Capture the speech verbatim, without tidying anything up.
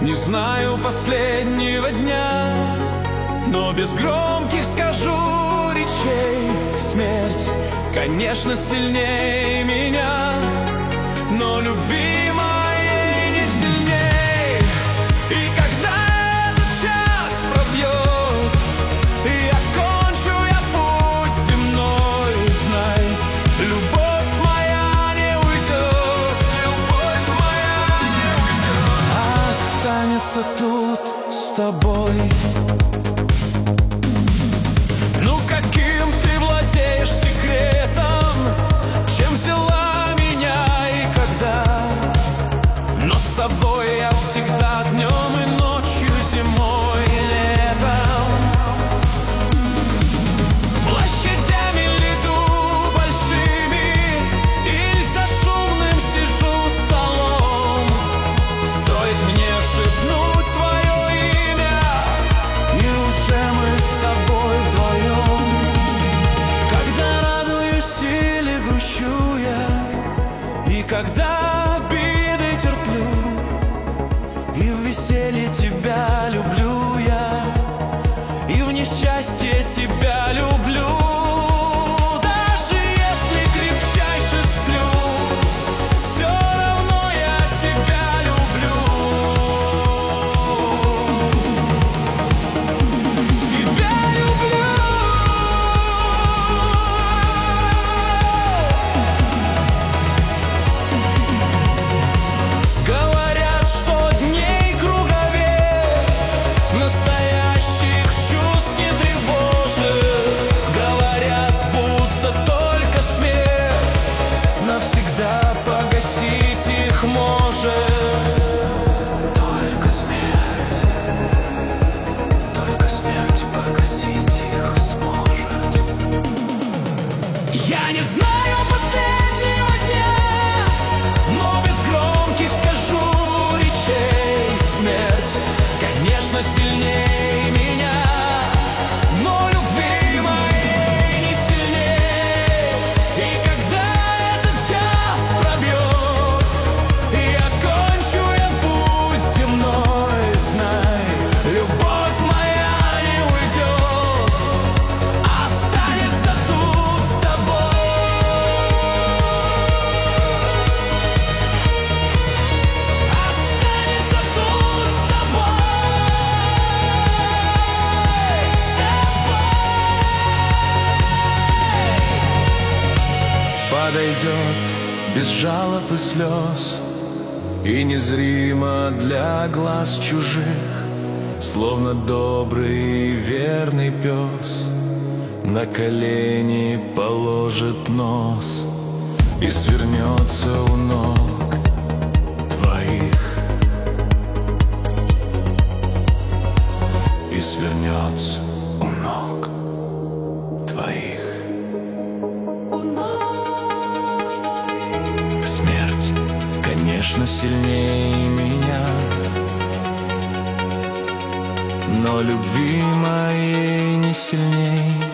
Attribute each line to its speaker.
Speaker 1: Не знаю последнего дня, но без громких скажу речей. Смерть, конечно, сильнее меня, но любви моей не сильней. И когда этот час пробьет, и окончу я путь земной, знай, любовь моя не уйдет, любовь моя не уйдет, останется тут с тобой. Ну каким ты владеешь секретом, чем взяла меня и когда? Но с тобой я всегда днем и ночью, зимой и летом. Площадями лету большими, или за шумным сижу столом. Стоит мне шепнуть твое имя, и уже мы с тобой вдвоем. Когда радуюсь или грущу я, и когда обиды терплю, и в веселье тебя люблю я, и в несчастье тебя люблю. Даже если крепчайше сплю, все равно я тебя люблю. Тебя люблю. Говорят, что дней круговец настоящих чувств не тревожит. Говорят, будто только смерть навсегда погасить их может. Только смерть, только смерть погасить их сможет. Я не знаю последнего дня, но без громких скажу речей. Смерть, конечно, сильнее меня, но любви моей не сильней. И когда этот час пробьет, и окончу я путь земной, знай, любовь моя не уйдет, останется тут с тобой. Останется тут с тобой. С тобой. Подойдет без жалоб и слез, и незримо для глаз чужих, словно добрый и верный пес, на колени положит нос и свернется у ног твоих, и свернется у ног твоих. Смерть, конечно, сильнее меня, но любви моей не сильней.